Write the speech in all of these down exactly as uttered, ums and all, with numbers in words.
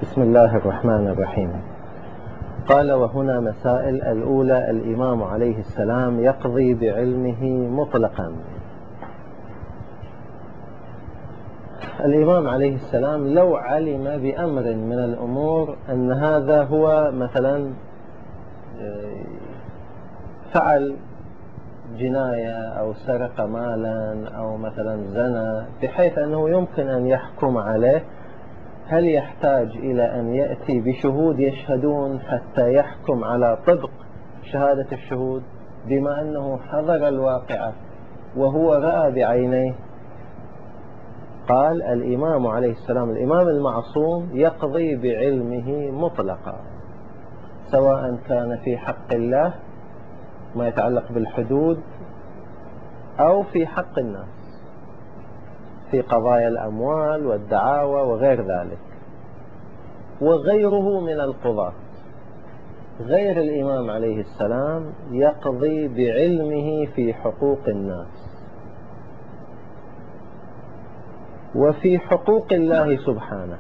بسم الله الرحمن الرحيم. قال: وهنا مسائل. الأولى: الإمام عليه السلام يقضي بعلمه مطلقا. الإمام عليه السلام لو علم بأمر من الأمور أن هذا هو مثلا فعل جناية أو سرق مالا أو مثلا زنى بحيث أنه يمكن أن يحكم عليه، هل يحتاج إلى أن يأتي بشهود يشهدون حتى يحكم على طبق شهادة الشهود بما أنه حضر الواقعة وهو رأى بعينيه؟ قال الإمام عليه السلام، الإمام المعصوم، يقضي بعلمه مطلقا، سواء كان في حق الله ما يتعلق بالحدود أو في حق الناس في قضايا الأموال والدعاوى وغير ذلك. وغيره من القضاة غير الإمام عليه السلام يقضي بعلمه في حقوق الناس وفي حقوق الله سبحانه.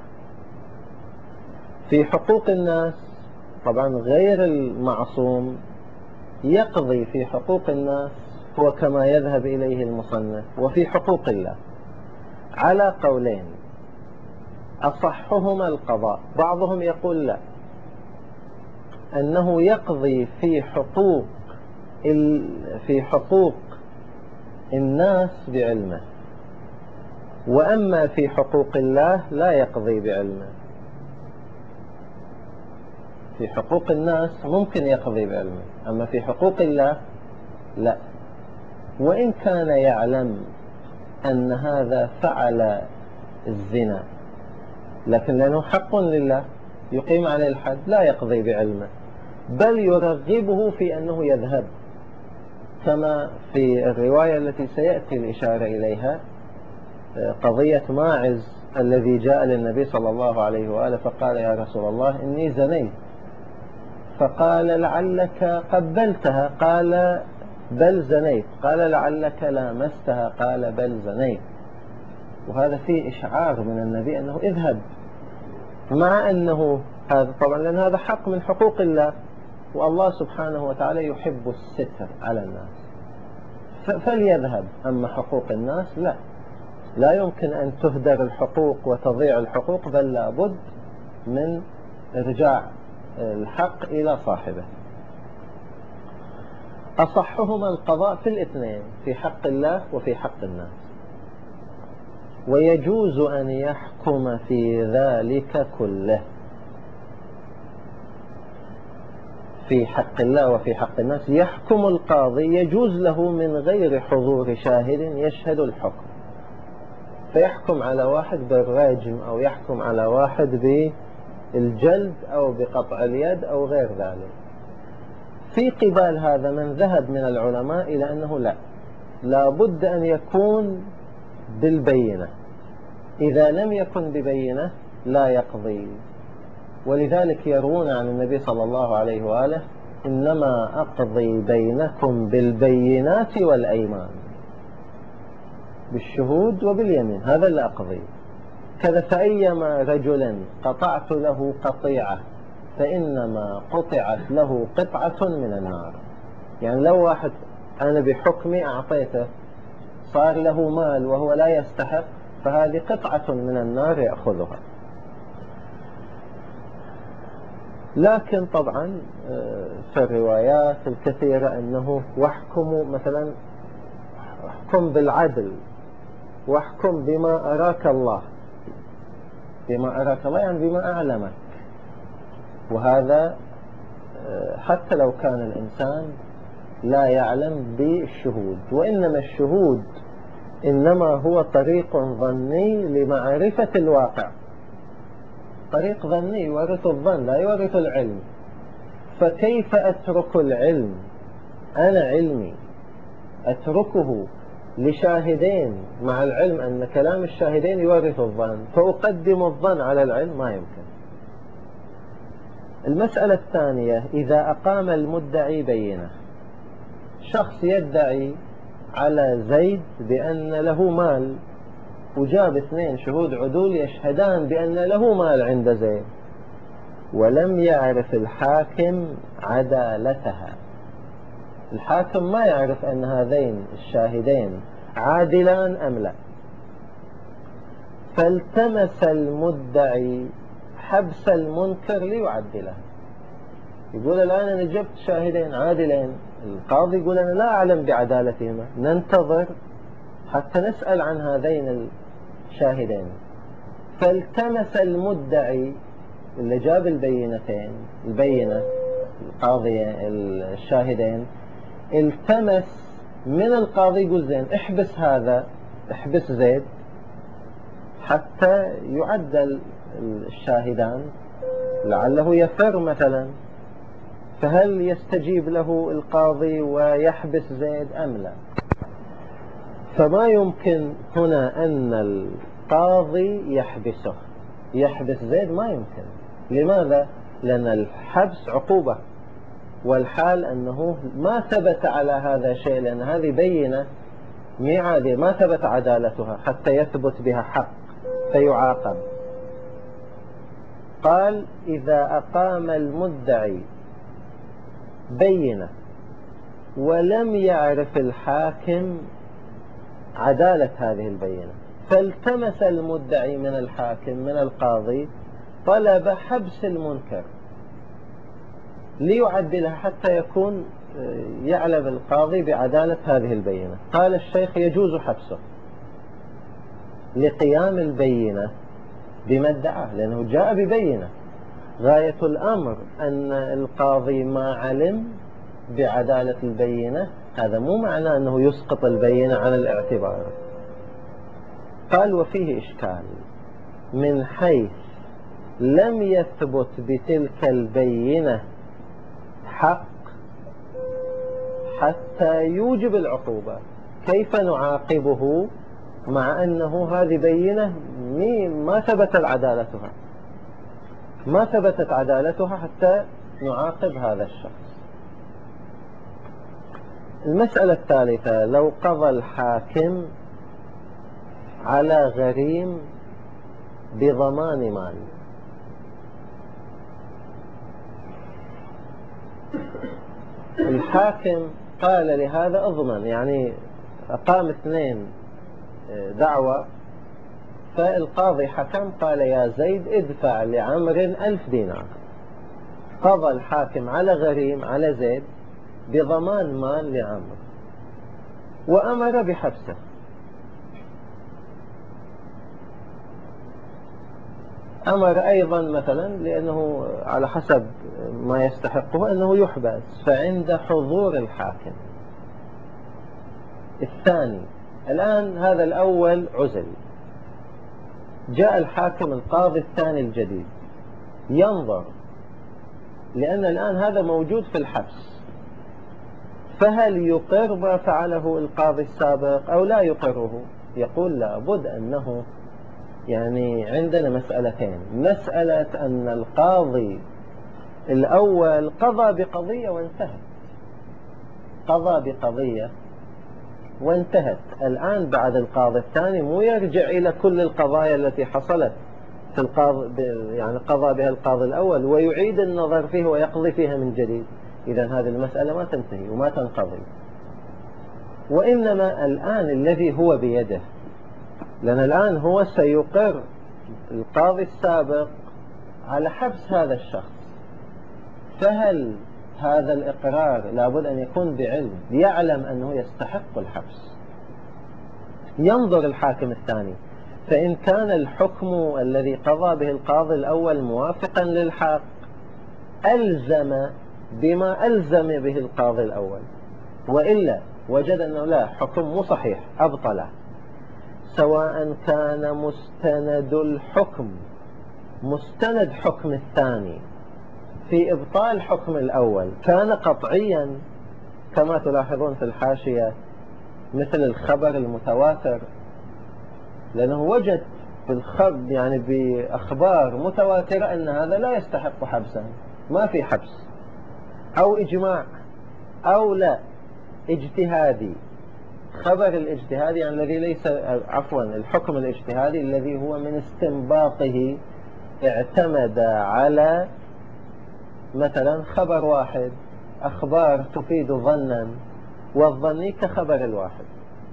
في حقوق الناس طبعا غير المعصوم يقضي في حقوق الناس هو كما يذهب إليه المصنف، وفي حقوق الله على قولين، أصحهما القضاء. بعضهم يقول لا، أنه يقضي في حقوق في حقوق الناس بعلمه، وأما في حقوق الله لا يقضي بعلمه. في حقوق الناس ممكن يقضي بعلمه، أما في حقوق الله لا، وإن كان يعلم أن هذا فعل الزنا، لكن لأنه حق لله يقيم عليه الحد لا يقضي بعلمه، بل يرغبه في أنه يذهب، كما في الرواية التي سيأتي الإشارة إليها، قضية ماعز الذي جاء للنبي صلى الله عليه وآله فقال: يا رسول الله إني زنيت. فقال: لعلك قبلتها؟ قال: بل زنيت. قال: لعلك لامستها؟ قال: بل زنيت. وهذا فيه إشعار من النبي أنه اذهب، مع أنه هذا طبعا لأن هذا حق من حقوق الله، والله سبحانه وتعالى يحب الستر على الناس، فليذهب. أما حقوق الناس لا، لا يمكن أن تهدر الحقوق وتضيع الحقوق، بل لابد من إرجاع الحق إلى صاحبه. أصحهما القضاء في الاثنين، في حق الله وفي حق الناس، ويجوز أن يحكم في ذلك كله، في حق الله وفي حق الناس. يحكم القاضي، يجوز له من غير حضور شاهد يشهد الحكم، فيحكم على واحد بالرجم أو يحكم على واحد بالجلد أو بقطع اليد أو غير ذلك. في قبال هذا من ذهب من العلماء إلى أنه لا، لا بد أن يكون بالبينة، إذا لم يكن ببينة لا يقضي. ولذلك يروون عن النبي صلى الله عليه وآله: إنما أقضي بينكم بالبينات والأيمان، بالشهود وباليمين، هذا اللي أقضي. كذا: فأيما رجل قطعت له قطيعة فإنما قطعت له قطعة من النار. يعني لو واحد أنا بحكمي أعطيته صار له مال وهو لا يستحق، فهذه قطعة من النار يأخذها. لكن طبعا في الروايات الكثيرة أنه واحكموا مثلا احكم بالعدل، واحكم بما أراك الله، بما أراك الله يعني بما أعلمك. وهذا حتى لو كان الإنسان لا يعلم بالشهود، وإنما الشهود إنما هو طريق ظني لمعرفة الواقع، طريق ظني يورث الظن لا يورث العلم. فكيف أترك العلم، أنا علمي أتركه لشاهدين مع العلم أن كلام الشاهدين يورث الظن، فأقدم الظن على العلم؟ ما يمكن. المسألة الثانية: إذا أقام المدعي بينة، شخص يدعي على زيد بأن له مال، وجاب اثنين شهود عدول يشهدان بأن له مال عند زيد، ولم يعرف الحاكم عدالتها. الحاكم ما يعرف أن هذين الشاهدين عادلان أم لا، فالتمس المدعي حبس المنكر ليعدله. يقول الآن أنا جبت شاهدين عادلين، القاضي يقول أنا لا أعلم بعدالتهما، ننتظر حتى نسأل عن هذين الشاهدين. فالتمس المدعي اللي جاب البينتين البينة القاضي الشاهدين، التمس من القاضي يقول زين احبس هذا، احبس زيد حتى يعدل الشاهدان لعله يفر مثلا، فهل يستجيب له القاضي ويحبس زيد أم لا؟ فما يمكن هنا أن القاضي يحبسه، يحبس زيد ما يمكن. لماذا؟ لأن الحبس عقوبة، والحال أنه ما ثبت على هذا شيء، لأن هذه بينة ميعادية ما ثبت عدالتها حتى يثبت بها حق فيعاقب. قال إذا أقام المدعي بينة ولم يعرف الحاكم عدالة هذه البينة، فالتمس المدعي من الحاكم من القاضي طلب حبس المنكر ليعدلها حتى يكون يعلم القاضي بعدالة هذه البينة. قال الشيخ يجوز حبسه لقيام البينة بما ادعاه، لأنه جاء ببينة. غاية الأمر أن القاضي ما علم بعدالة البينة، هذا مو معناه أنه يسقط البينة عن الاعتبار. قال وفيه إشكال من حيث لم يثبت بتلك البينة حق حتى يوجب العقوبة، كيف نعاقبه مع أنه هذه بينة ما ثبت عدالتها، ما ثبتت عدالتها حتى نعاقب هذا الشخص. المسألة الثالثة، لو قضى الحاكم على غريم بضمان مال. الحاكم قال لهذا اضمن، يعني أقام اثنين دعوة، فالقاضي حكم قال يا زيد ادفع لعمر ألف دينار. قضى الحاكم على غريم على زيد بضمان مال لعمر وأمر بحبسه. أمر أيضا مثلا لأنه على حسب ما يستحقه أنه يحبس، فعند حضور الحاكم. الثاني الآن هذا الأول عزل، جاء الحاكم القاضي الثاني الجديد ينظر، لأن الآن هذا موجود في الحبس، فهل يقر ما فعله القاضي السابق أو لا يقره؟ يقول لابد أنه يعني عندنا مسألتين، مسألة أن القاضي الأول قضى بقضية وانتهت، قضى بقضية وانتهت، الآن بعد القاضي الثاني مو يرجع إلى كل القضايا التي حصلت في القاضي، يعني قضى بها القاضي الأول ويعيد النظر فيه ويقضي فيها من جديد. إذن هذه المسألة ما تنتهي وما تنقضي، وإنما الآن الذي هو بيده، لأن الآن هو سيقر القاضي السابق على حبس هذا الشخص، فهل هذا الإقرار لابد أن يكون بعلم، يعلم أنه يستحق الحبس. ينظر الحاكم الثاني، فإن كان الحكم الذي قضى به القاضي الأول موافقا للحق ألزم بما ألزم به القاضي الأول، وإلا وجد أنه لا، حكم مو صحيح أبطله. سواء كان مستند الحكم مستند حكم الثاني في إبطال حكم الأول كان قطعيا كما تلاحظون في الحاشية، مثل الخبر المتواتر، لأنه وجد في الخبر يعني بأخبار متواترة أن هذا لا يستحق حبسا، ما في حبس، أو إجماع، أو لا اجتهادي. خبر الاجتهادي يعني الذي ليس عفوا الحكم الاجتهادي الذي هو من استنباطه اعتمد على مثلا خبر واحد، أخبار تفيد ظنا، والظني كخبر الواحد.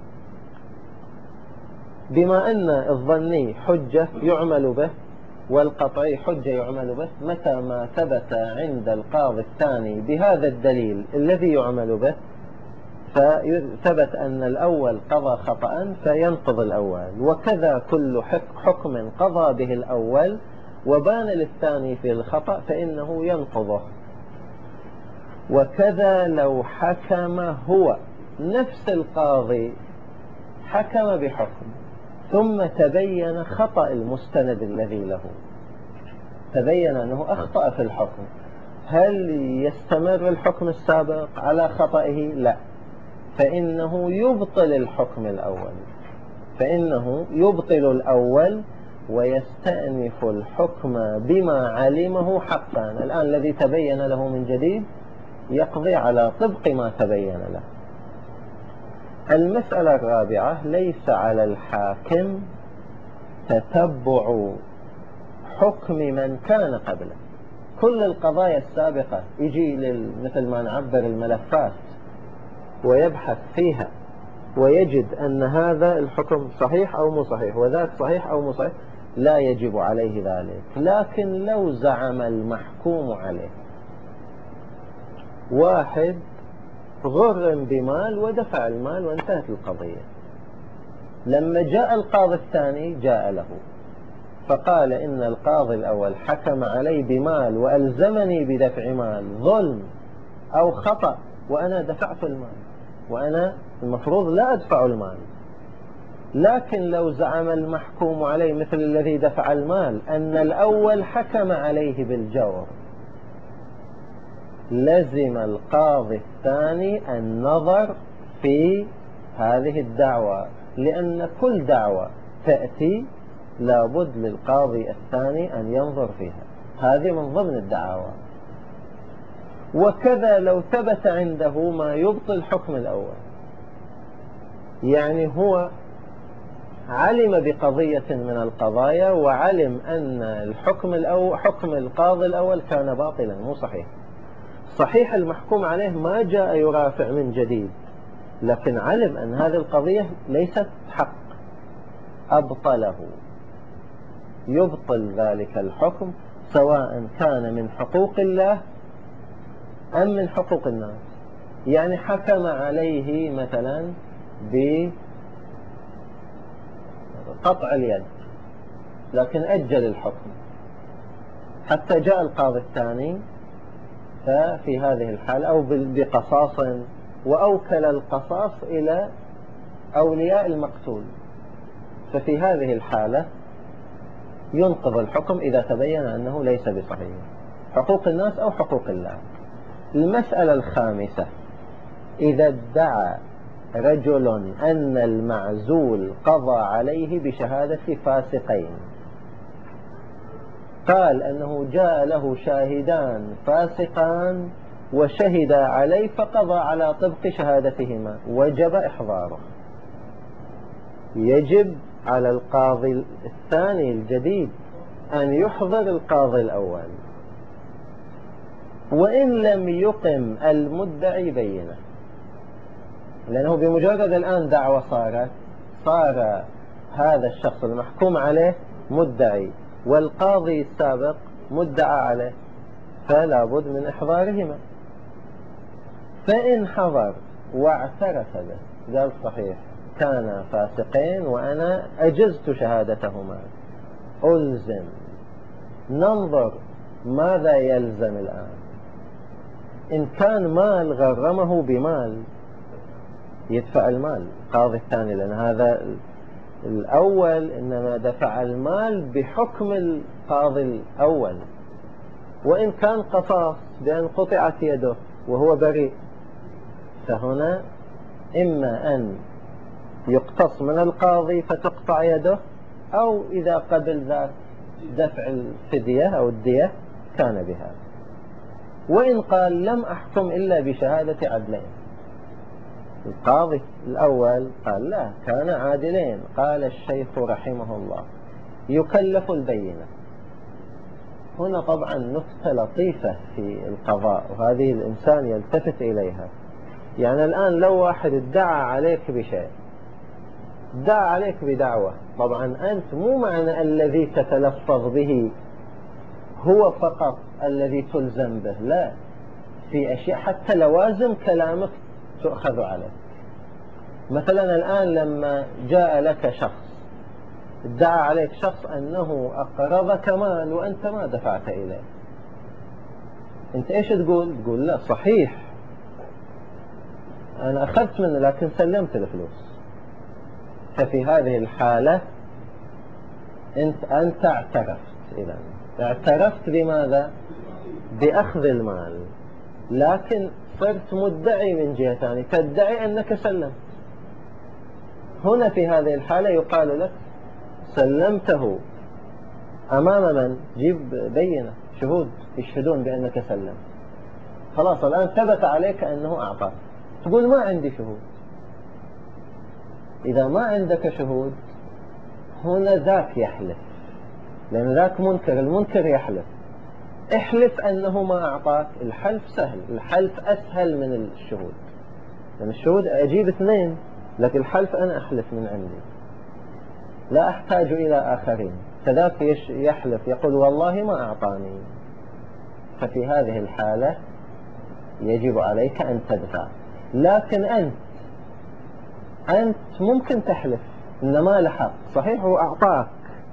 بما أن الظني حجة يعمل به والقطعي حجة يعمل به، متى ما ثبت عند القاضي الثاني بهذا الدليل الذي يعمل به فثبت أن الأول قضى خطأ فينقض الأول، وكذا كل حكم قضى به الأول وبان للثاني في الخطأ فإنه ينقضه. وكذا لو حكم هو نفس القاضي حكم بحكم ثم تبين خطأ المستند الذي له، تبين أنه أخطأ في الحكم، هل يستمر الحكم السابق على خطئه؟ لا، فإنه يبطل الحكم الأول، فإنه يبطل الأول ويستأنف الحكم بما علمه حقا. الآن الذي تبين له من جديد يقضي على طبق ما تبين له. المسألة الرابعة: ليس على الحاكم تتبع حكم من كان قبله. كل القضايا السابقة يجي مثل ما نعبر الملفات ويبحث فيها ويجد أن هذا الحكم صحيح أو مو صحيح وذاك صحيح أو مو صحيح، لا يجب عليه ذلك. لكن لو زعم المحكوم عليه واحد غرم بمال ودفع المال وانتهت القضية، لما جاء القاضي الثاني جاء له فقال إن القاضي الأول حكم علي بمال وألزمني بدفع مال ظلم أو خطأ وأنا دفعت المال، وأنا المفروض لا أدفع المال. لكن لو زعم المحكوم عليه مثل الذي دفع المال أن الأول حكم عليه بالجور، لزم القاضي الثاني النظر في هذه الدعوة، لأن كل دعوة تأتي لابد للقاضي الثاني أن ينظر فيها، هذه من ضمن الدعاوى. وكذا لو ثبت عنده ما يبطل حكم الأول، يعني هو علم بقضية من القضايا وعلم أن الحكم الأول حكم القاضي الأول كان باطلا مو صحيح، صحيح المحكوم عليه ما جاء يرافع من جديد، لكن علم أن هذه القضية ليست حق أبطله، يبطل ذلك الحكم سواء كان من حقوق الله أم من حقوق الناس. يعني حكم عليه مثلا بقطع اليد لكن أجل الحكم حتى جاء القاضي الثاني، ففي هذه الحالة أو بقصاص وأوكل القصاص إلى أولياء المقتول، ففي هذه الحالة ينقض الحكم إذا تبين أنه ليس بصحيح، حقوق الناس أو حقوق الله. المسألة الخامسة: إذا ادعى رجل أن المعزول قضى عليه بشهادة فاسقين، قال أنه جاء له شاهدان فاسقان وشهد عليه فقضى على طبق شهادتهما، وجب إحضاره، يجب على القاضي الثاني الجديد أن يحضر القاضي الأول، وإن لم يقم المدعي بينه، لأنه بمجرد الآن دعوة صارت صار هذا الشخص المحكوم عليه مدعي والقاضي السابق مدعى عليه، فلا بد من إحضارهما. فإن حضر واعترف به قال صحيح كان فاسقين وأنا أجزت شهادتهما، ألزم، ننظر ماذا يلزم الآن. إن كان مال غرمه بمال يدفع المال القاضي الثاني، لأن هذا الأول إنما دفع المال بحكم القاضي الأول. وإن كان قصاص بأن قطعت يده وهو بريء، فهنا إما أن يقتص من القاضي فتقطع يده، أو إذا قبل ذات دفع الفدية أو الدية كان بها. وإن قال لم أحكم إلا بشهادة عدلين، القاضي الأول قال لا كان عادلين، قال الشيخ رحمه الله يكلف البينة، هنا طبعا نقطة لطيفة في القضاء، وهذه الإنسان يلتفت إليها. يعني الآن لو واحد ادعى عليك بشيء، ادعى عليك بدعوة، طبعا أنت مو معنى الذي تتلفظ به هو فقط الذي تلزم به، لا، في أشياء حتى لوازم كلامك تؤخذ عليه. مثلا الآن لما جاء لك شخص ادعى عليك شخص أنه أقرضك مال وأنت ما دفعت إليه، أنت إيش تقول؟ تقول لا صحيح أنا أخذت منه لكن سلمت الفلوس. ففي هذه الحالة أنت أنت اعترفت، إذا اعترفت بماذا؟ بأخذ المال، لكن صرت مدعي من جهة ثانية، تدعي أنك سلمت. هنا في هذه الحالة يقال لك سلمته أمام من؟ جيب بينة، شهود يشهدون بأنك سلمت. خلاص الآن ثبت عليك أنه أعطاك، تقول ما عندي شهود. إذا ما عندك شهود هنا ذاك يحلف، لأن ذاك منكر، المنكر يحلف. احلف أنه ما أعطاك، الحلف سهل، الحلف أسهل من الشهود، لأن الشهود أجيب اثنين، لكن الحلف أنا أحلف من عندي لا أحتاج إلى آخرين. فذاك يحلف يقول والله ما أعطاني. ففي هذه الحالة يجب عليك أن تدفع. لكن أنت أنت ممكن تحلف إن ما لحق، صحيح هو أعطاك،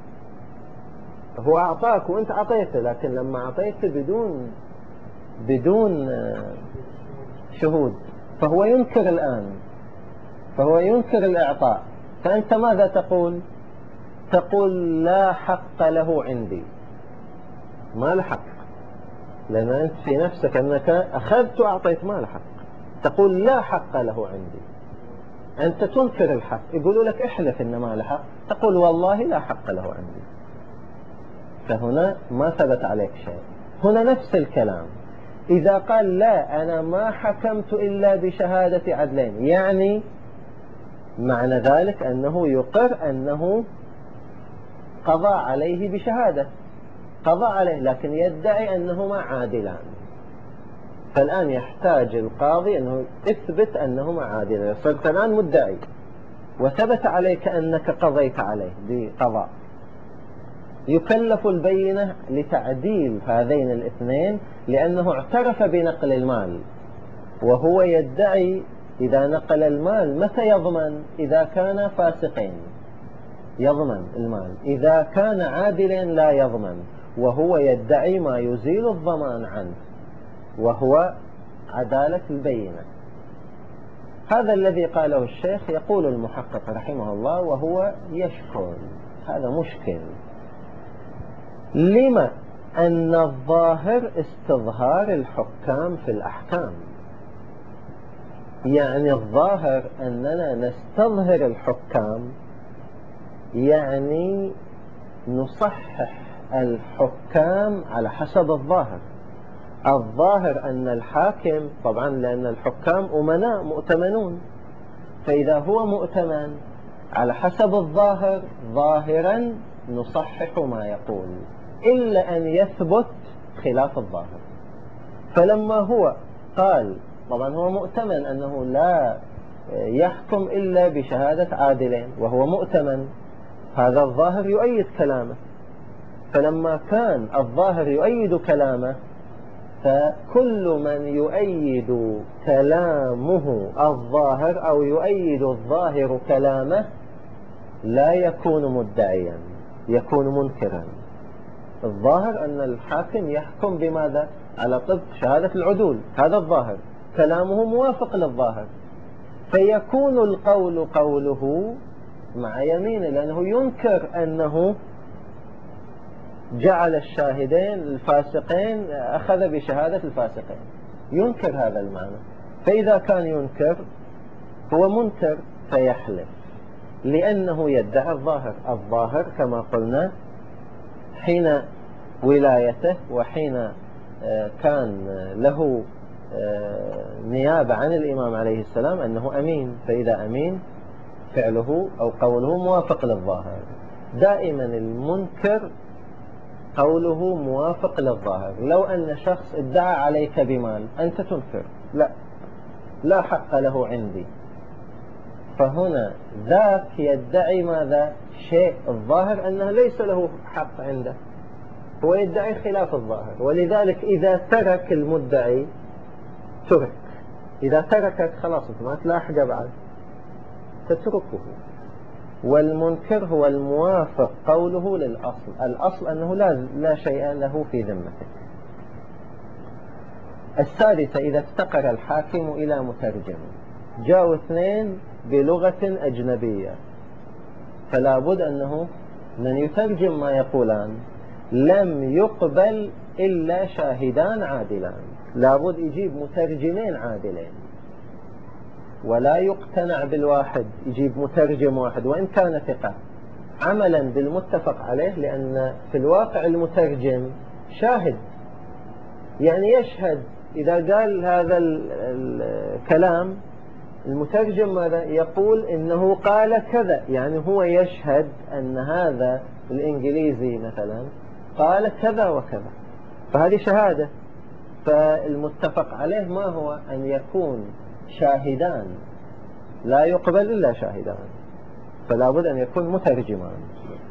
هو أعطاك وأنت أعطيته، لكن لما أعطيته بدون بدون شهود، فهو ينكر الآن، فهو ينكر الإعطاء. فأنت ماذا تقول؟ تقول لا حق له عندي، ما لحق، لأن أنت في نفسك أنك أخذت وأعطيت ما لحق، تقول لا حق له عندي. أنت تنكر الحق، يقولوا لك احلف إن ما لحق، تقول والله لا حق له عندي. فهنا ما ثبت عليك شيء. هنا نفس الكلام، إذا قال لا أنا ما حكمت إلا بشهادة عدلين، يعني معنى ذلك أنه يقر أنه قضى عليه بشهادة، قضى عليه، لكن يدعي أنهما عادلان. فالآن يحتاج القاضي أنه يثبت أنهما عادلان. صرت الآن مدعي وثبت عليك أنك قضيت عليه بقضاء، يكلف البينة لتعديل هذين الاثنين، لأنه اعترف بنقل المال، وهو يدعي إذا نقل المال متى يضمن؟ إذا كان فاسقين يضمن المال، إذا كان عادل لا يضمن، وهو يدعي ما يزيل الضمان عنه وهو عدالة البينة. هذا الذي قاله الشيخ. يقول المحقق رحمه الله وهو يشكل هذا مشكل. لما؟ أن الظاهر استظهار الحكام في الأحكام، يعني الظاهر أننا نستظهر الحكام، يعني نصحح الحكام على حسب الظاهر. الظاهر أن الحاكم، طبعا لأن الحكام أمناء مؤتمنون، فإذا هو مؤتمن على حسب الظاهر ظاهرا نصحح ما يقول، إلا أن يثبت خلاف الظاهر. فلما هو قال، طبعا هو مؤتمن أنه لا يحكم إلا بشهادة عادلين وهو مؤتمن، هذا الظاهر يؤيد كلامه. فلما كان الظاهر يؤيد كلامه، فكل من يؤيد كلامه الظاهر أو يؤيد الظاهر كلامه لا يكون مدعيا، يكون منكرا. الظاهر أن الحاكم يحكم بماذا؟ على طبق شهادة العدول، هذا الظاهر، كلامه موافق للظاهر، فيكون القول قوله مع يمينه، لأنه ينكر أنه جعل الشاهدين الفاسقين أخذ بشهادة الفاسقين، ينكر هذا المعنى. فإذا كان ينكر هو منكر فيحلف، لأنه يدعي الظاهر. الظاهر كما قلنا حين ولايته وحين كان له نيابة عن الإمام عليه السلام أنه أمين، فإذا أمين فعله أو قوله موافق للظاهر. دائما المنكر قوله موافق للظاهر. لو أن شخص ادعى عليك بمال أنت تنكر، لا لا حق له عندي، فهنا ذاك يدعي ماذا؟ شيء الظاهر أنه ليس له حق عنده، هو يدعي خلاف الظاهر، ولذلك إذا ترك المدعي ترك، إذا تركك خلاص ما تلاحق بعد تتركه. والمنكر هو الموافق قوله للأصل، الأصل أنه لا, لا شيء له في ذمتك. السادسة إذا افتقر الحاكم إلى مترجم، جاءوا اثنين بلغة أجنبية، فلا بد أنه من يترجم ما يقولان، لم يقبل إلا شاهدان عادلان، لا بد يجيب مترجمين عادلين، ولا يقتنع بالواحد، يجيب مترجم واحد وإن كان ثقة، عملا بالمتفق عليه، لأن في الواقع المترجم شاهد، يعني يشهد إذا قال هذا الكلام المترجم ماذا يقول؟ إنه قال كذا، يعني هو يشهد أن هذا الإنجليزي مثلا قال كذا وكذا، فهذه شهادة. فالمتفق عليه ما هو؟ أن يكون شاهدان، لا يقبل إلا شاهدان، فلا بد أن يكون مترجمان.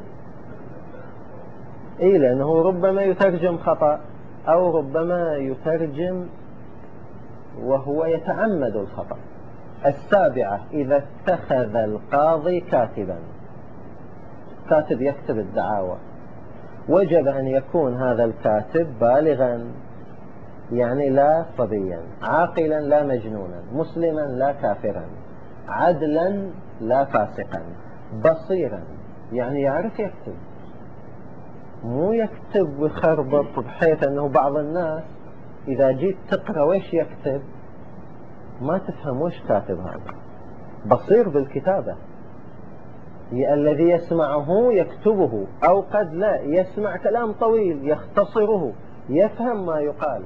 إيه، لأنه ربما يترجم خطأ، أو ربما يترجم وهو يتعمد الخطأ. السابعة إذا اتخذ القاضي كاتبا، كاتب يكتب الدعاوى، وجب أن يكون هذا الكاتب بالغا، يعني لا صبيا، عاقلا لا مجنونا، مسلما لا كافرا، عدلا لا فاسقا، بصيرا، يعني يعرف يكتب، مو يكتب ويخربط، بحيث أنه بعض الناس إذا جيت تقرأ ويش يكتب ما تفهم وش كاتب هذا. بصير بالكتابة، الذي يسمعه يكتبه، أو قد لا يسمع كلام طويل يختصره، يفهم ما يقال.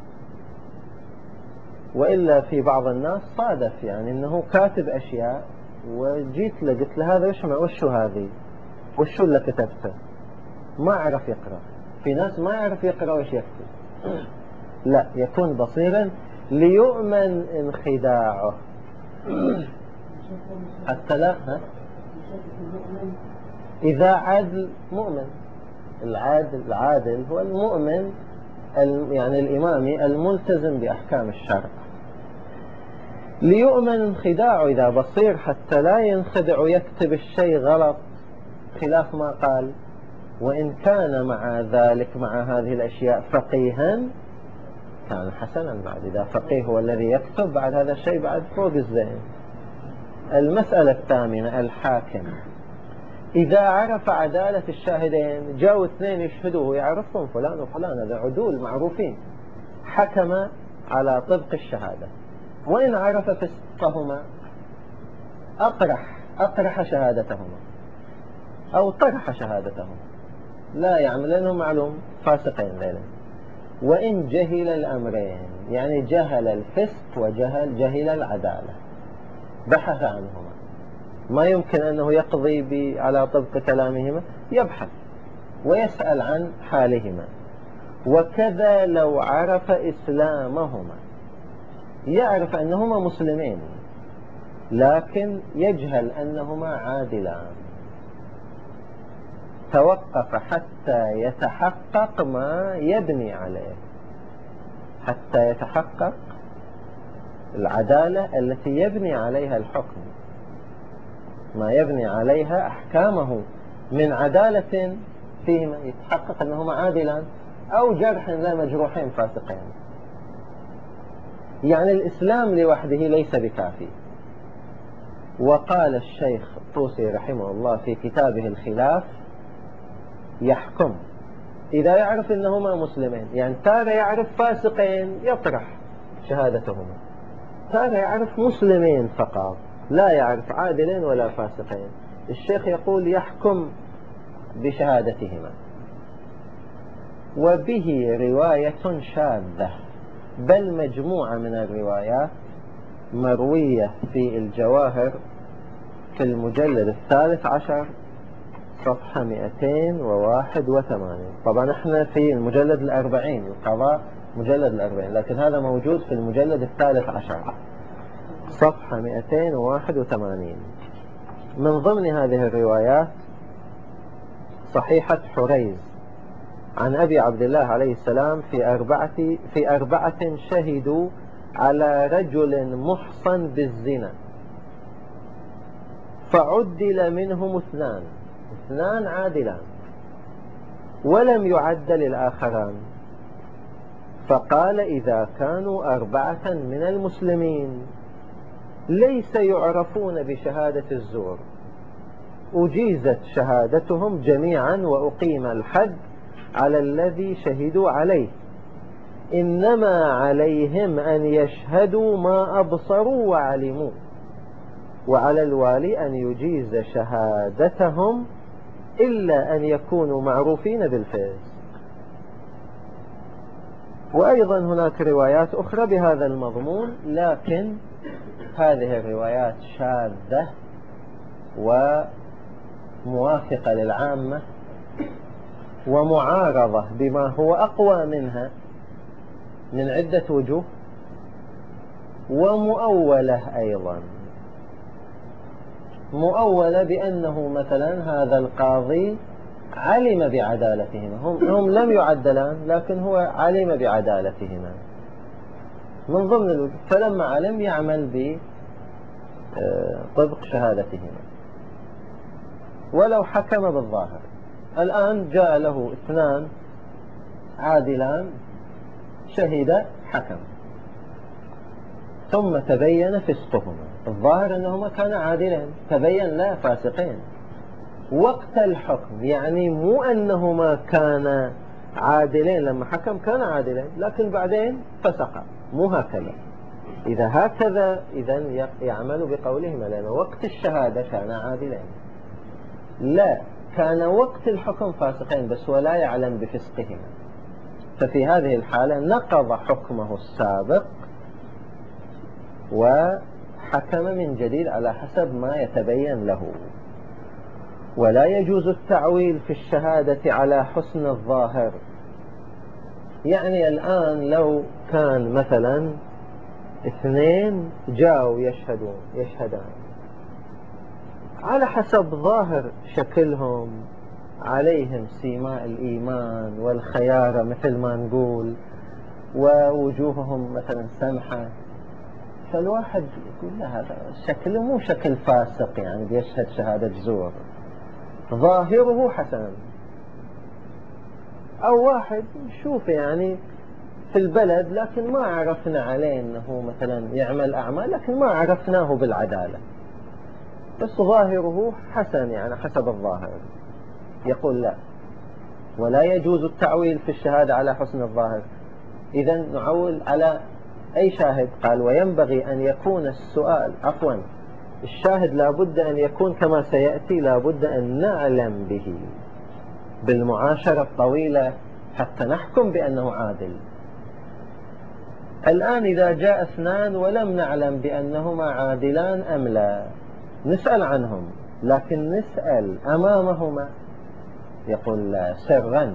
وإلا في بعض الناس صادف يعني أنه كاتب أشياء، وجيت له قلت له هذا وش وشو هذه وشو اللي كتبته، ما عرف يقرأ. في ناس ما يعرف يقرأ وش يكتب، لا، يكون بصيرا ليؤمن انخداعه حتى لا ها؟ إذا عدل مؤمن، العادل العادل هو المؤمن، يعني الإمامي الملتزم بأحكام الشرع. ليؤمن انخداعه، إذا بصير حتى لا ينخدع ويكتب الشيء غلط خلاف ما قال. وإن كان مع ذلك مع هذه الأشياء فقيها كان حسنا، بعد إذا فقيه هو الذي يكتب بعد هذا الشيء بعد فوق الزين. المسألة الثامنة الحاكم إذا عرف عدالة الشاهدين، جاءوا اثنين يشهدوه يعرفهم فلان وفلان، هذا عدول معروفين، حكم على طبق الشهادة، وإن عرف فسقهما أطرح أطرح شهادتهما أو طرح شهادتهما، لا يعمل لأنه معلوم فاسقين ذلك. وإن جهل الأمرين، يعني جهل الفسق وجهل جهل العدالة، بحث عنهما، ما يمكن أنه يقضي على طبق كلامهما، يبحث ويسأل عن حالهما. وكذا لو عرف إسلامهما، يعرف أنهما مسلمين لكن يجهل أنهما عادلان، توقف حتى يتحقق ما يبني عليه، حتى يتحقق العدالة التي يبني عليها الحكم، ما يبني عليها أحكامه من عدالة فيهما، يتحقق أنهما عادلان، أو جرح لا مجروحين فاسقين. يعني الإسلام لوحده ليس بكافي. وقال الشيخ الطوسي رحمه الله في كتابه الخلاف: يحكم إذا يعرف أنهما مسلمين، يعني تارة يعرف فاسقين يطرح شهادتهما، تارة يعرف مسلمين فقط لا يعرف عادلين ولا فاسقين، الشيخ يقول يحكم بشهادتهما. وبه رواية شاذة، بل مجموعة من الروايات مروية في الجواهر في المجلد الثالث عشر صفحة مئتين وواحد وثمانين. طبعا احنا في المجلد الأربعين، القضاء مجلد الأربعين، لكن هذا موجود في المجلد الثالث عشر، صفحة مئتين وواحد وثمانين. من ضمن هذه الروايات صحيحة حريز عن أبي عبد الله عليه السلام في أربعة في أربعة شهدوا على رجل محصن بالزنا فعدل منهم اثنان اثنان عادلان ولم يعدل الآخران، فقال إذا كانوا أربعة من المسلمين ليس يعرفون بشهادة الزور أجيزت شهادتهم جميعا وأقيم الحد على الذي شهدوا عليه، إنما عليهم أن يشهدوا ما أبصروا وعلموا، وعلى الوالي أن يجيز شهادتهم إلا أن يكونوا معروفين بالفيز. وأيضا هناك روايات أخرى بهذا المضمون، لكن هذه الروايات شاذة وموافقة للعامة ومعارضة بما هو أقوى منها من عدة وجوه، ومؤولة أيضا، مؤولة بأنه مثلا هذا القاضي علم بعدالتهما، هم, هم لم يعدلان لكن هو علم بعدالتهما من ضمن الوجوه، فلما علم يعمل بطبق شهادتهما ولو حكم بالظاهر. الآن جاء له اثنان عادلان شهد حكم ثم تبين فسقهما، الظاهر أنهما كانا عادلين، تبين لا فاسقين وقت الحكم، يعني مو أنهما كانا عادلين لما حكم كان عادلين لكن بعدين فسقا، مو هكذا. إذا هكذا إذن يعمل بقولهما، لأن وقت الشهادة كان عادلين، لا كان وقت الحكم فاسقين بس ولا يعلم بفسقهما، ففي هذه الحالة نقض حكمه السابق وحكم من جديد على حسب ما يتبين له. ولا يجوز التعويل في الشهادة على حسن الظاهر، يعني الآن لو كان مثلا اثنين جاءوا يشهدون يشهدان على حسب ظاهر شكلهم، عليهم سيماء الإيمان والخيارة مثل ما نقول، ووجوههم مثلا سمحة، فالواحد يقول لا هذا شكله مو شكل فاسق يعني بيشهد شهادة زور، ظاهره حسن. أو واحد نشوف يعني في البلد لكن ما عرفنا عليه أنه مثلا يعمل أعمال لكن ما عرفناه بالعدالة، بس ظاهره حسن يعني حسب الظاهر، يقول لا ولا يجوز التعويل في الشهادة على حسن الظاهر. إذا نعول على أي شاهد؟ قال وينبغي أن يكون السؤال عفوا الشاهد لابد أن يكون كما سيأتي، لابد أن نعلم به بالمعاشرة الطويلة حتى نحكم بأنه عادل. الآن إذا جاء اثنان ولم نعلم بأنهما عادلان أم لا، نسأل عنهم، لكن نسأل أمامهما، يقول لا سرا.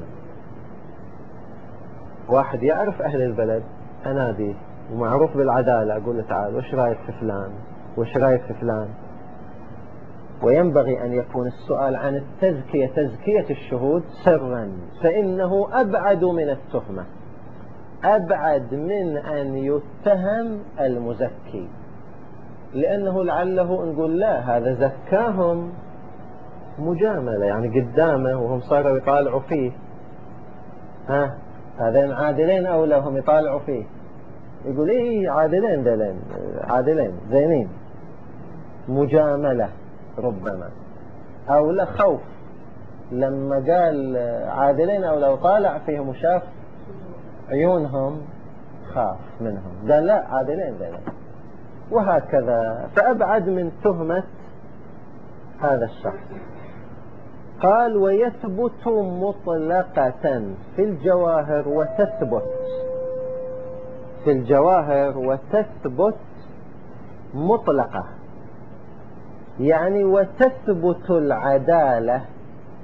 واحد يعرف أهل البلد أناديه ومعروف بالعدالة، أقول له تعال وش رأيك في فلان وش رأيك في فلان. وينبغي أن يكون السؤال عن التزكية تزكية الشهود سرا، فإنه أبعد من التهمة، أبعد من أن يتهم المزكي، لأنه لعله نقول لا هذا زكاهم مجاملة يعني قدامه وهم صاروا يطالعوا فيه، ها هذين عادلين أو لا هم يطالعوا فيه، يقول إيه عادلين دلين عادلين زينين، مجاملة ربما، أو لا خوف، لما قال عادلين أو لو طالع فيهم وشاف عيونهم خاف منهم، قال لا عادلين دلين، وهكذا، فأبعد من تهمة هذا الشخص. قال ويثبت مطلقة في الجواهر وتثبت في الجواهر وتثبت مطلقة، يعني وتثبت العدالة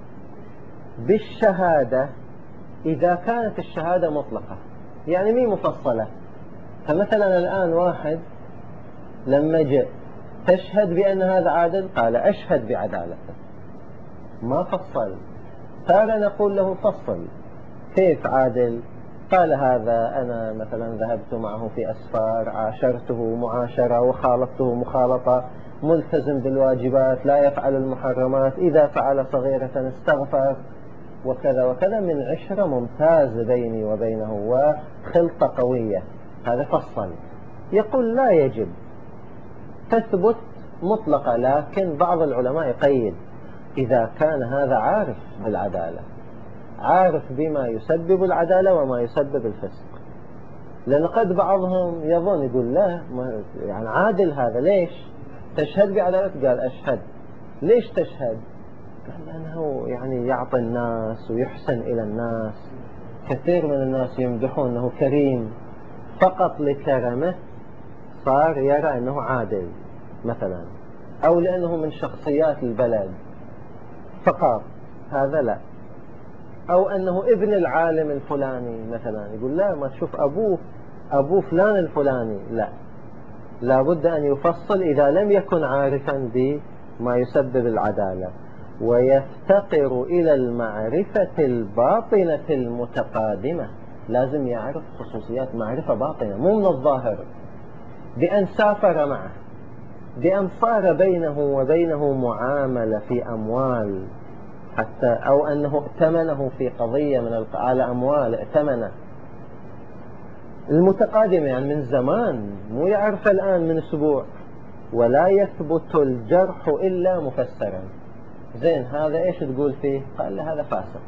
بالشهادة إذا كانت الشهادة مطلقة، يعني مي مفصلة. فمثلا الآن واحد لما جاء تشهد بأن هذا عادل، قال أشهد بعدالته، ما فصل. صار نقول له فصل، كيف عادل؟ قال هذا أنا مثلا ذهبت معه في أسفار، عاشرته معاشرة وخالطته مخالطة، ملتزم بالواجبات، لا يفعل المحرمات، إذا فعل صغيرة استغفر، وكذا وكذا، من عشرة ممتازة بيني وبينه وخلطة قوية. هذا فصل. يقول لا يجب تثبت مطلقة، لكن بعض العلماء يقيد إذا كان هذا عارف بالعدالة، عارف بما يسبب العدالة وما يسبب الفسق. لأن قد بعضهم يظن يقول لا يعني عادل هذا، ليش تشهد بعدالة؟ قال أشهد. ليش تشهد؟ قال لأنه يعني يعطي الناس ويحسن إلى الناس، كثير من الناس يمدحون أنه كريم، فقط لكرمه صار يرى أنه عادل مثلا، أو لأنه من شخصيات البلد فقط، هذا لا. أو أنه ابن العالم الفلاني مثلا، يقول لا ما تشوف أبوه أبوه فلان الفلاني، لا، لابد أن يفصل إذا لم يكن عارفا بما يسبب العدالة. ويفتقر إلى المعرفة الباطنة المتقادمة، لازم يعرف خصوصيات معرفة باطنة مو من الظاهر، بأن سافر معه، بأن صار بينه وبينه معاملة في أموال، حتى أو أنه ائتمنه في قضية من على أموال ائتمنه المتقادمة، يعني من زمان، مو يعرف الآن من أسبوع. ولا يثبت الجرح إلا مفسرا. زين هذا إيش تقول فيه؟ قال هذا فاسق.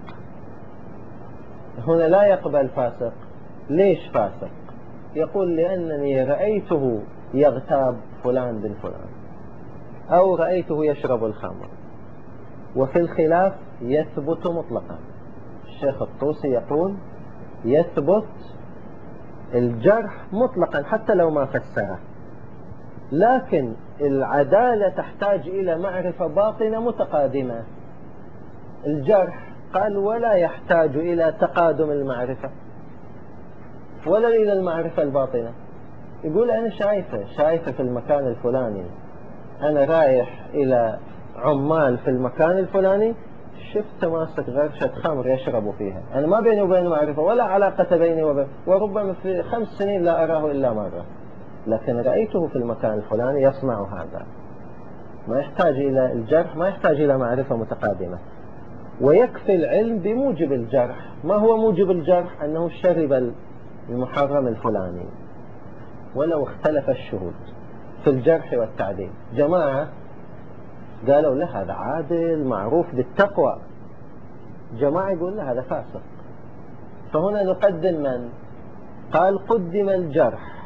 هنا لا يقبل فاسق. ليش فاسق؟ يقول لأنني رأيته يغتاب فلان بن فلان، أو رأيته يشرب الخمر. وفي الخلاف يثبت مطلقا. الشيخ الطوسي يقول يثبت الجرح مطلقا حتى لو ما فسره، لكن العدالة تحتاج إلى معرفة باطنة متقادمة. الجرح قال ولا يحتاج إلى تقادم المعرفة ولا إلى المعرفة الباطنة. يقول أنا شايفه شايفه في المكان الفلاني، أنا رايح إلى عمال في المكان الفلاني، شفت ماسك غرشة خمر يشرب فيها، أنا ما بيني وبينه معرفة ولا علاقة بيني وبينه، وربما في خمس سنين لا أراه إلا مرة، لكن رأيته في المكان الفلاني يصنع هذا. ما يحتاج إلى الجرح، ما يحتاج إلى معرفة متقادمة. ويكفي العلم بموجب الجرح. ما هو موجب الجرح؟ أنه شرب المحرم الفلاني، ولو اختلف الشهود في الجرح والتعديل. جماعة قالوا له هذا عادل معروف بالتقوى، جماعة يقول له هذا فاسق. فهنا نقدم من؟ قال قدم الجرح،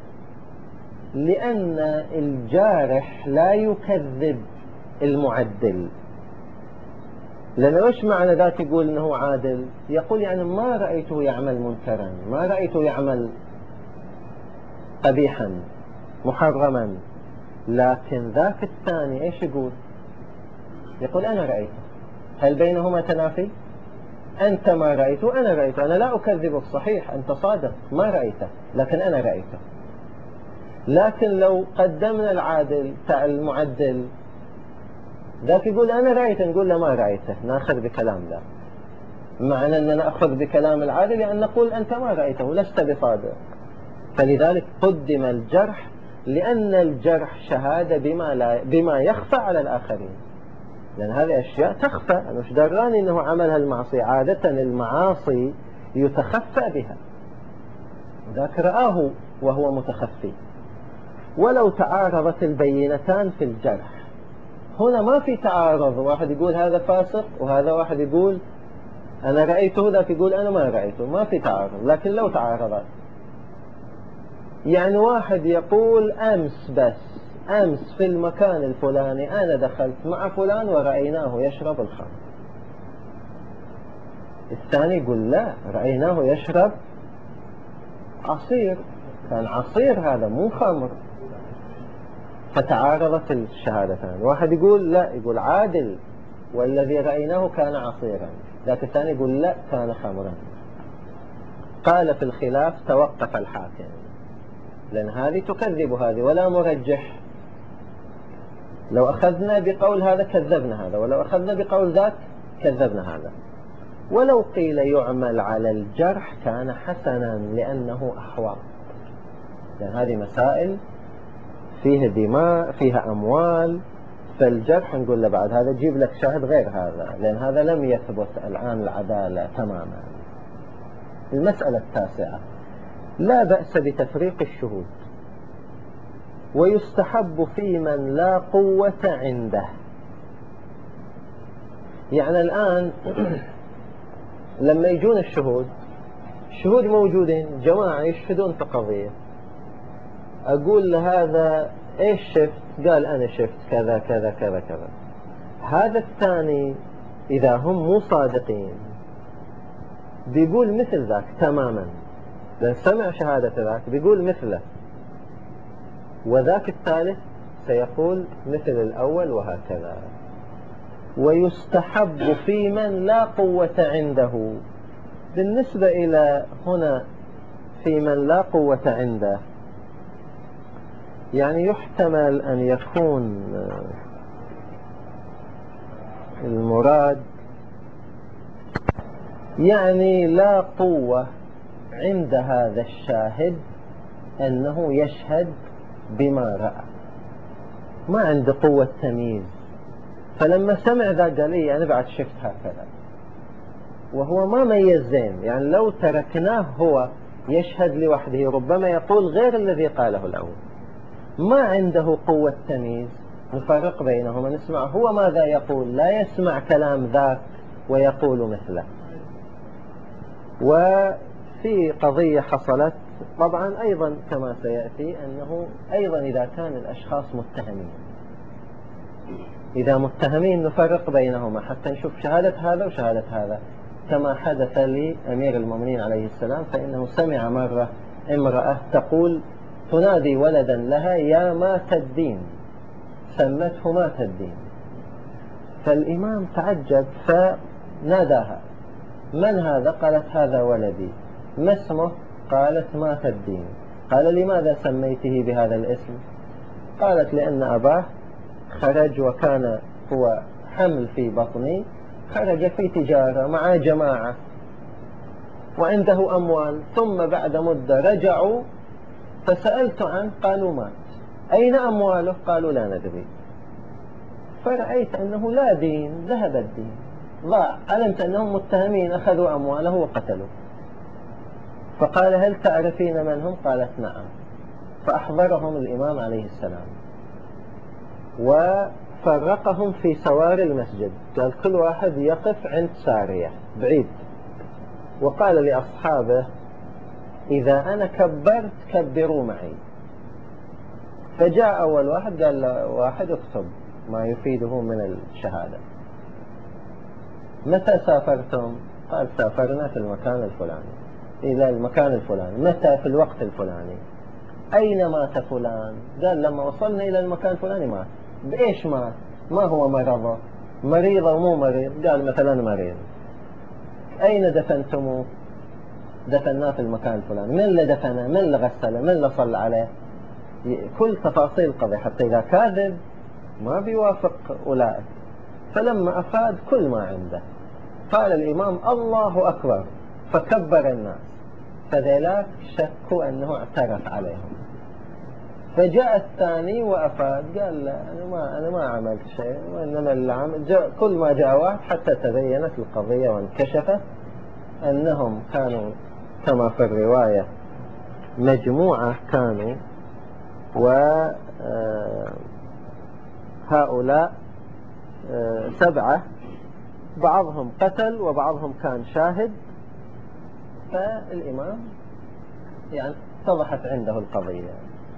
لأن الجارح لا يكذب المعدل. لأنه إيش معنى ذاك يقول إنه عادل؟ يقول يعني ما رأيته يعمل منكرا، ما رأيته يعمل قبيحا محرما. لكن ذاك الثاني إيش يقول؟ يقول أنا رأيته. هل بينهما تنافي؟ أنت ما رأيته أنا رأيته، أنا لا أكذبك، صحيح أنت صادق ما رأيته، لكن أنا رأيته. لكن لو قدمنا العادل تاع المعدل، ذاك يقول أنا رأيته، نقول له ما رأيته، نأخذ بكلام ذا. معنى أننا نأخذ بكلام العادل لأن نقول أنت ما رأيته، لست بصادق. فلذلك قدم الجرح، لأن الجرح شهادة بما, لا بما يخفى على الآخرين، لأن هذه أشياء تخفى. أنا مش دراني أنه عمل هالمعصية، عادة المعاصي يتخفى بها، ذاك رآه وهو متخفي. ولو تعارضت البينتان في الجرح، هنا ما في تعارض، واحد يقول هذا فاسق وهذا واحد يقول أنا رأيته، ذاك يقول أنا ما رأيته، ما في تعارض. لكن لو تعارضت، يعني واحد يقول أمس بس أمس في المكان الفلاني أنا دخلت مع فلان ورأيناه يشرب الخمر، الثاني يقول لا رأيناه يشرب عصير، كان عصير هذا مو خمر. فتعارضت الشهادتان. واحد يقول لا، يقول عادل والذي رأيناه كان عصيرا، ذاك الثاني يقول لا كان خمرا. قال في الخلاف توقف الحاكم، لأن هذه تكذب هذه ولا مرجح. لو أخذنا بقول هذا كذبنا هذا، ولو أخذنا بقول ذاك كذبنا هذا. ولو قيل يعمل على الجرح كان حسنا لأنه أحوط، لأن هذه مسائل فيها دماء فيها أموال، فالجرح نقول له بعد هذا جيب لك شاهد غير هذا، لأن هذا لم يثبت الآن العدالة تماما. المسألة التاسعة: لا بأس بتفريق الشهود، ويستحب في من لا قوة عنده. يعني الآن لما يجون الشهود، الشهود موجودين جماعة يشهدون في قضية، أقول لهذا إيش شفت؟ قال أنا شفت كذا كذا كذا كذا. هذا الثاني إذا هم مو صادقين بيقول مثل ذاك تماما، لأن سمع شهادة ذاك بيقول مثله، وذاك الثالث سيقول مثل الأول وهكذا. ويستحب في من لا قوة عنده. بالنسبة إلى هنا في من لا قوة عنده، يعني يحتمل أن يكون المراد يعني لا قوة عند هذا الشاهد أنه يشهد بما رأى، ما عنده قوة تمييز، فلما سمع ذا قال لي أنا بعد شفت هكذا، وهو ما ميز زين. يعني لو تركناه هو يشهد لوحده ربما يقول غير الذي قاله الأول، ما عنده قوة تمييز، نفرق بينهما، نسمع هو ماذا يقول، لا يسمع كلام ذاك ويقول مثله. وفي قضية حصلت طبعا أيضا كما سيأتي، أنه أيضا إذا كان الأشخاص متهمين، إذا متهمين نفرق بينهما حتى نشوف شهادة هذا وشهادة هذا، كما حدث لأمير المؤمنين عليه السلام، فإنه سمع مرة امرأة تقول تنادي ولدا لها يا مات الدين، سمته مات الدين، فالإمام تعجب فناداها من هذا؟ قالت هذا ولدي. ما اسمه؟ قالت مات الدين. قال لماذا سميته بهذا الاسم؟ قالت لأن أباه خرج وكان هو حمل في بطني، خرج في تجارة مع جماعة وعنده أموال، ثم بعد مدة رجعوا فسألت عنه قالوا مات. أين أمواله؟ قالوا لا ندري. فرأيت أنه لا دين، ذهب الدين، ضاع. علمت أنهم متهمين أخذوا أمواله وقتلوا. فقال هل تعرفين من هم؟ قالت نعم. فأحضرهم الإمام عليه السلام وفرقهم في سوار المسجد، قال كل واحد يقف عند سارية بعيد، وقال لأصحابه إذا أنا كبرت كبروا معي. فجاء أول واحد قال له واحد اكتب ما يفيده من الشهادة. متى سافرتم؟ قال سافرنا في المكان الفلاني إلى المكان الفلاني. متى؟ في الوقت الفلاني. أين مات فلان؟ قال لما وصلنا إلى المكان الفلاني مات. بإيش مات؟ ما هو مرضه؟ مريض أو مو مريض؟ قال مثلا مريض. أين دفنتموه؟ دفناه في المكان الفلاني. من اللي دفنه؟ من اللي غسله؟ من اللي صلى عليه؟ كل تفاصيل القضية، حتى إذا كاذب ما بيوافق أولئك. فلما أفاد كل ما عنده قال الإمام الله أكبر فكبر الناس، فذلك شكوا أنه اعترف عليهم. فجاء الثاني وأفاد قال لا أنا ما, أنا ما عملت شيء، وإنما اللي عمل جاء كل ما جاء واحد، حتى تبينت القضية وانكشفت أنهم كانوا كما في الرواية مجموعة كانوا، وهؤلاء سبعة بعضهم قتل وبعضهم كان شاهد. فالإمام يعني اتضحت عنده القضية.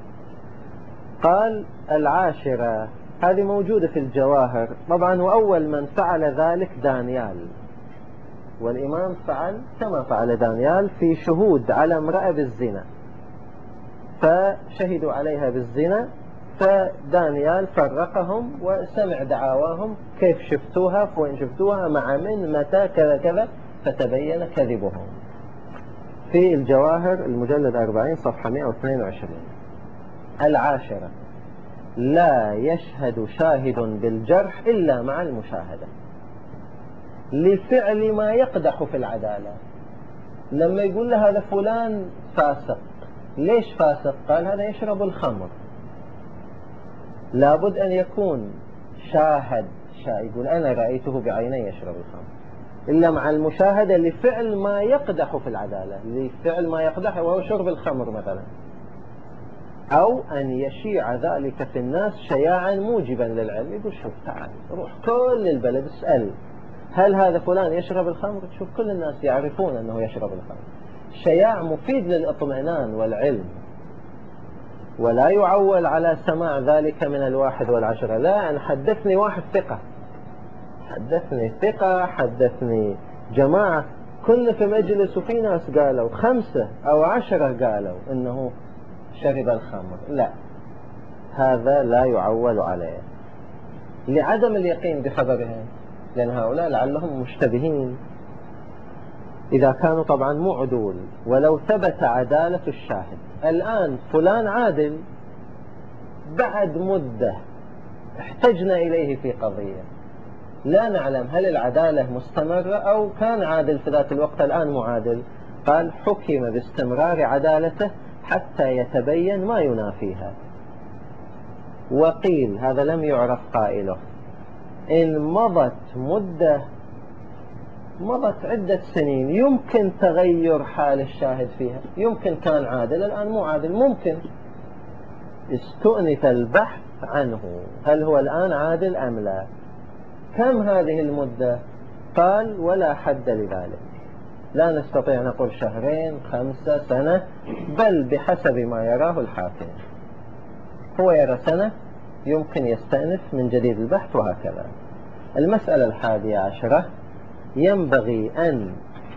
قال العاشرة، هذه موجودة في الجواهر طبعا، وأول من فعل ذلك دانيال، والإمام فعل كما فعل دانيال في شهود على امرأة بالزنا، فشهدوا عليها بالزنا فدانيال فرقهم وسمع دعاواهم، كيف شفتوها، وين شفتوها، مع من، متى، كذا كذا، فتبين كذبهم. في الجواهر المجلد أربعين صفحة مئة واثنين وعشرين. العاشرة: لا يشهد شاهد بالجرح إلا مع المشاهدة لفعل ما يقدح في العدالة. لما يقول له هذا فلان فاسق، ليش فاسق؟ قال هذا يشرب الخمر. لابد أن يكون شاهد، شا يقول أنا رأيته بعيني يشرب الخمر، إلا مع المشاهدة لفعل ما يقدح في العدالة، لفعل ما يقدح وهو شرب الخمر مثلا، أو أن يشيع ذلك في الناس شياعا موجبا للعلم. يقول شوف تعال روح كل البلد اسأل هل هذا فلان يشرب الخمر، تشوف كل الناس يعرفون أنه يشرب الخمر. شياع مفيد للإطمئنان والعلم، ولا يعول على سماع ذلك من الواحد والعشرة. لا، أنا حدثني واحد ثقة، حدثني ثقة، حدثني جماعة، كل في مجلس وفي ناس قالوا، خمسة أو عشرة قالوا إنه شرب الخمر. لا، هذا لا يعول عليه لعدم اليقين بخبرهم، لأن هؤلاء لعلهم مشتبهين إذا كانوا طبعا مو عدول. ولو ثبت عدالة الشاهد، الآن فلان عادل، بعد مدة احتجنا إليه في قضية، لا نعلم هل العدالة مستمرة أو كان عادل في ذات الوقت الآن معادل. قال حكم باستمرار عدالته حتى يتبين ما ينافيها. وقيل، هذا لم يعرف قائله، إن مضت مدة، مضت عدة سنين، يمكن تغير حال الشاهد فيها، يمكن كان عادل الآن مو عادل، ممكن استؤنف البحث عنه هل هو الآن عادل أم لا. كم هذه المدة؟ قال ولا حد لذلك، لا نستطيع نقول شهرين، خمسة، سنة، بل بحسب ما يراه الحاكم. هو يرى سنة، يمكن يستأنف من جديد البحث، وهكذا. المسألة الحادية عشرة: ينبغي أن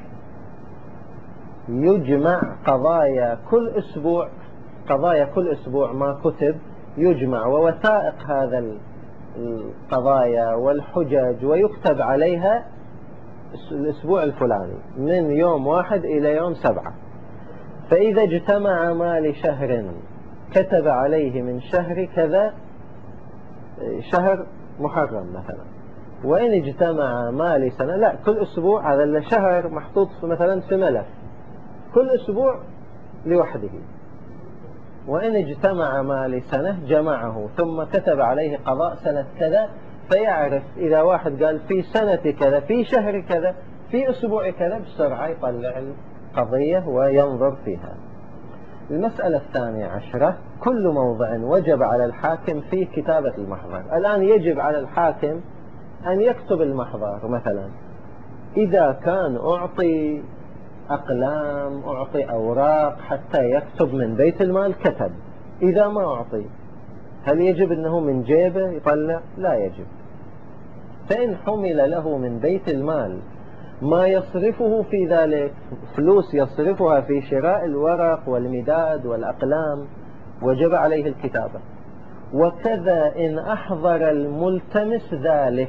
يجمع قضايا كل أسبوع، قضايا كل أسبوع ما كتب يجمع، ووثائق هذا القضايا والحجج، ويكتب عليها الأسبوع الفلاني من يوم واحد إلى يوم سبعة. فإذا اجتمع ما لشهر كتب عليه من شهر كذا، شهر محرم مثلا. وإن اجتمع ما لسنة، لا، كل أسبوع، هذا الشهر محطوط مثلا في ملف، كل أسبوع لوحده. وإن اجتمع ما لسنة جمعه ثم كتب عليه قضاء سنة كذا، فيعرف إذا واحد قال في سنة كذا، في شهر كذا، في أسبوع كذا، بسرعة يطلع القضية وينظر فيها. المسألة الثانية عشرة: كل موضع وجب على الحاكم فيه كتابة المحضر. الآن يجب على الحاكم أن يكتب المحضر. مثلا إذا كان أعطي أقلام، أعطي أوراق حتى يكتب من بيت المال، كتب. إذا ما أعطي، هل يجب أنه من جيبه يطلع؟ لا يجب. فإن حمل له من بيت المال ما يصرفه في ذلك، فلوس يصرفها في شراء الورق والمداد والأقلام، وجب عليه الكتابة. وكذا إن أحضر الملتمس ذلك.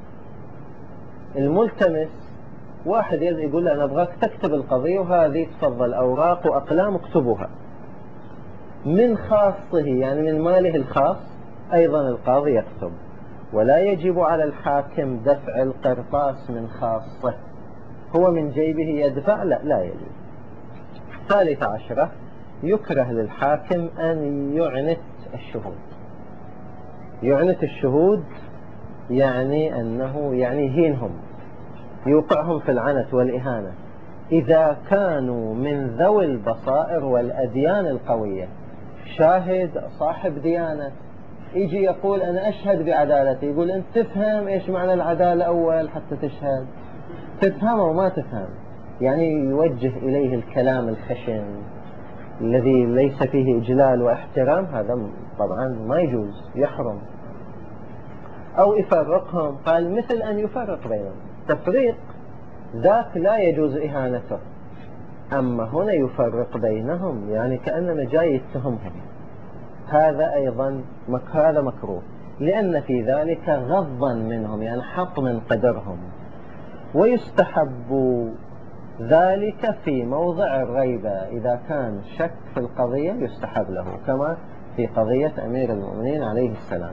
الملتمس واحد يقول له أنا أبغاك تكتب القضية وهذه تفضل أوراق وأقلام اكتبها من خاصه، يعني من ماله الخاص، أيضا القاضي يكتب. ولا يجب على الحاكم دفع القرطاس من خاصه، هو من جيبه يدفع، لا لا يجب. ثالث عشرة: يكره للحاكم أن يعنت الشهود. يعنت الشهود يعني أنه يعني يهينهم، يوقعهم في العنت والإهانة، إذا كانوا من ذوي البصائر والأديان القوية. شاهد صاحب ديانة يجي يقول أنا أشهد بعدالتي، يقول أنت تفهم إيش معنى العدالة أول حتى تشهد؟ تفهم أو ما تفهم؟ يعني يوجه إليه الكلام الخشن الذي ليس فيه إجلال واحترام، هذا طبعا ما يجوز، يحرم. أو يفرقهم، قال مثل أن يفرق بينهم. تفريق ذاك لا يجوز إهانته، أما هنا يفرق بينهم، يعني كأنما جاي يتهمهم. هذا أيضا مك هذا مكروه، لأن في ذلك غضا منهم، يعني حط من قدرهم. ويستحب ذلك في موضع الريبة، إذا كان شك في القضية يستحب له، كما في قضية أمير المؤمنين عليه السلام.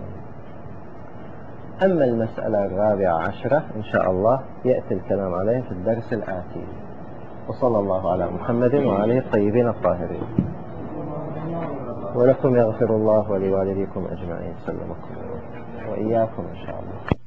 أما المسألة الرابعة عشرة إن شاء الله يأتي الكلام عليه في الدرس الآتي. وصلى الله على محمد وعليه الطيبين الطاهرين. ولكم يغفر الله ولوالديكم أجمعين، سلمكم وإياكم إن شاء الله.